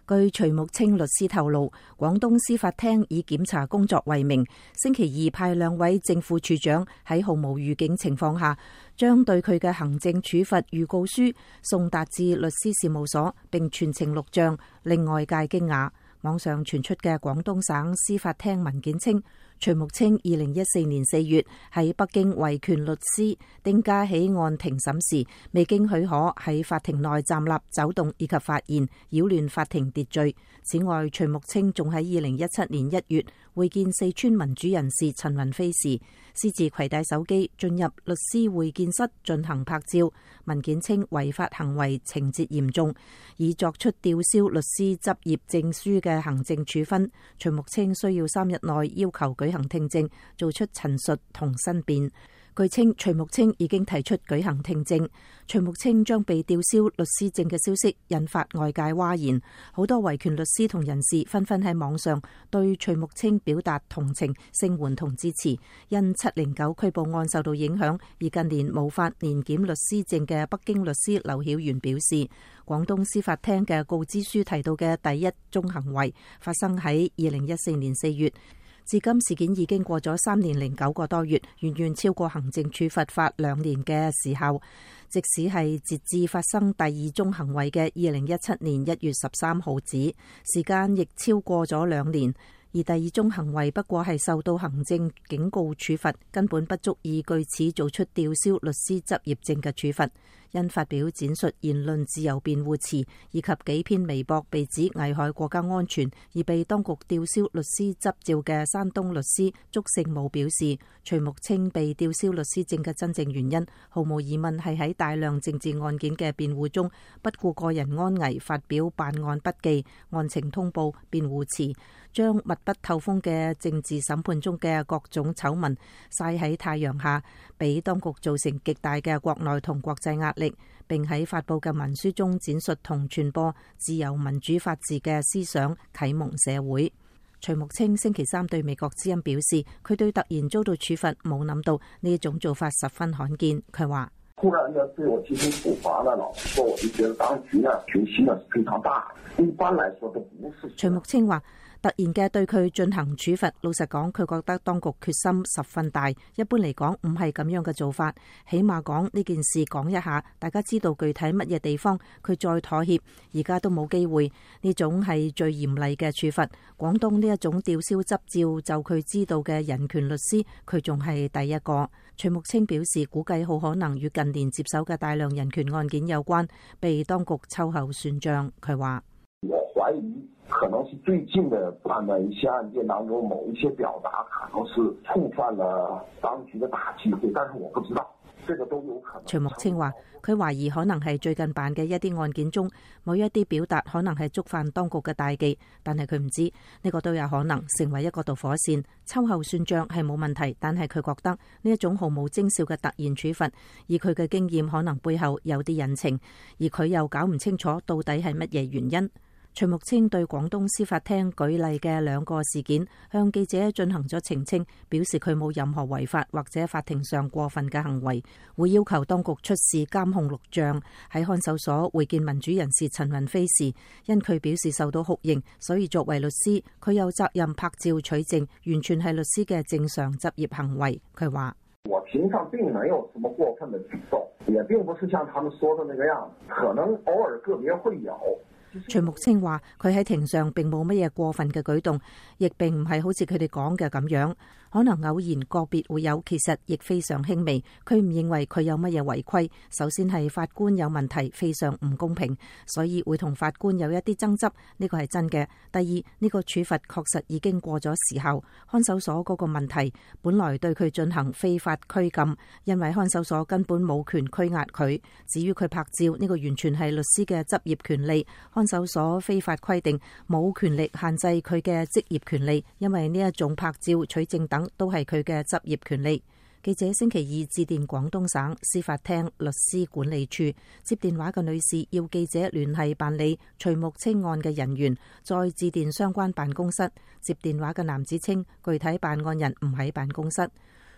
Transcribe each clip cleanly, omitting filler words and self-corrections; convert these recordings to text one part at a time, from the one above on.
據徐木清律師透露，廣東司法廳以檢查工作為名，星期二派2位正副處長喺毫無預警情況下，將對佢嘅行政處罰預告書送達至律師事務所，並全程錄像，令外界驚訝。網上傳出嘅廣東省司法廳文件稱，徐木清2014年4月喺北京維權律師丁家喜案庭審時，未經許可喺法庭內站立、走動以及發言，擾亂法庭秩序。此外，徐木清仲喺2017年1月會見四川民主人士陳雲飛時，私自攜帶手機進入律師會見室進行拍照。文件稱違法行為情節嚴重，已作出吊銷律師執業證書嘅行政處分。徐木清需要3日內要求舉行聽證，做出陳述同申辯。據稱，徐木清已經提出舉行聽證。徐木清將被吊銷律師證嘅消息引發外界譁然，好多維權律師同人士紛紛喺網上對徐木清表達同情、聲援同支持。因709拘捕案受到影響而近年無法年檢律師證嘅北京律師劉曉元表示，廣東司法廳嘅告知書提到嘅第一宗行為發生喺2014年4月。至今事件已經過咗3年零9個多月，遠遠超過行政處罰法2年嘅時效。即使係截至發生第2宗行為嘅2017年1月13號止，時間亦超過咗2年。而第2宗行為不過係受到行政警告處罰，根本不足以據此做出吊銷律師執業證嘅處罰。因發表闡述言論自由辯護詞以及幾篇微博被指危害國家安全而被當局吊銷律師執照嘅山東律師祝聖武表示，徐木清被吊銷律師證嘅真正原因，毫無疑問係喺大量政治案件嘅辯護中，不顧個人安危發表辦案筆記、案情通報、辯護詞，將密不透風嘅政治審判中嘅各種醜聞曬喺太陽下，俾當局造成極大嘅國內同國際壓力，並喺發佈嘅文書中展述同傳播自由民主法治嘅思想，啟蒙社會。徐木清星期3對美國之音表示，佢對突然遭到處罰冇諗到呢一種做法十分罕見。佢話： 突然的對我進行處罰呢，老實說，我就覺得當局呢決心呢是非常大，一般來說都不是。 徐木清話：突然嘅對佢進行處罰，老實講，佢覺得當局決心十分大。一般嚟講唔係咁樣嘅做法，起碼講呢件事講一下，大家知道具體乜嘢地方，佢再妥協。而家都冇機會，呢種係最嚴厲嘅處罰。廣東呢一種吊銷執照就佢知道嘅人權律師，佢仲係第一個。徐木清表示，估計好可能與近年接手嘅大量人權案件有關，被當局秋後算賬。佢話： 我懷疑可能是最近的辦的一些案件當中，某一些表達可能是觸犯了當局的大忌諱，但是我不知道，這個都有可能。 徐木清話，佢懷疑可能係最近辦嘅一啲案件中，某一啲表達可能係觸犯當局嘅大忌，但係佢唔知呢個都有可能成為一個導火線。秋後算賬係冇問題，但係佢覺得呢一種毫無徵兆嘅突然處罰，以佢嘅經驗可能背後有啲隱情，而佢又搞唔清楚到底係乜嘢原因。徐木清對廣東司法廳舉例嘅2個事件向記者進行咗澄清，表示佢冇任何違法或者法庭上過分嘅行為，會要求當局出示監控錄像。喺看守所會見民主人士陳雲飛時，因佢表示受到酷刑，所以作為律師，佢有責任拍照取證，完全係律師嘅正常執業行為。佢話： 我平常並沒有什麼過分的舉動，也並不是像他們說的那個樣子，可能偶爾個別會有。 徐木清話：佢喺庭上並冇乜嘢過分嘅舉動，亦並唔係好似佢哋講嘅咁樣，可能偶然個別會有，其實亦非常輕微。佢唔認為佢有乜嘢違規。首先係法官有問題，非常唔公平，所以會同法官有一啲爭執，呢個係真嘅。第二，呢個處罰確實已經過咗時效。看守所嗰個問題本來對佢進行非法拘禁，因為看守所根本冇權拘押佢。至於佢拍照，呢個完全係律師嘅執業權利。看守所非法規定冇權力限制佢嘅職業權利，因為呢一種拍照、取證等都係佢嘅執業權利。記者星期2致電廣東省司法廳律師管理處，接電話嘅女士要記者聯繫辦理徐木清案嘅人員，再致電相關辦公室。接電話嘅男子稱，具體辦案人唔喺辦公室。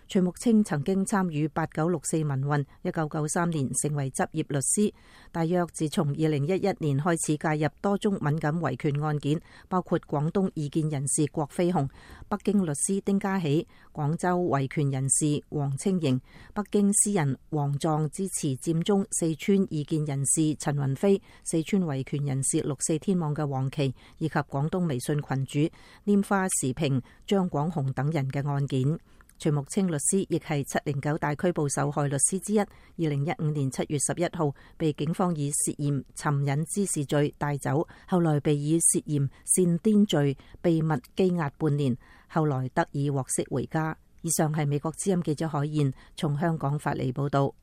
徐木清曾經參與8964民運，1993年成為執業律師。大約自從2011年開始介入多宗敏感維權案件，包括廣東異見人士郭飛雄、北京律師丁家喜、廣州維權人士黃清瑩、北京詩人黃壯支持佔中、四川異見人士陳雲飛、四川維權人士六四天網嘅黃琦，以及廣東微信群主拈花時評張廣雄等人嘅案件。徐木清律師亦係709大拘捕受害律師之一。2015年7月11號被警方以涉嫌尋釁滋事罪帶走，後來被以涉嫌煽顛罪秘密羈押半年，後來得以獲釋回家。以上係美國之音記者海燕從香港發嚟報道。